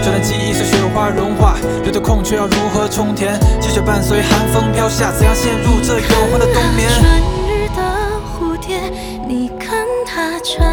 这段记忆随雪花融化，留的空缺要如何充填？积雪伴随寒风飘下，怎样陷入这永恒的冬眠？ 春日的蝴蝶，你看它沉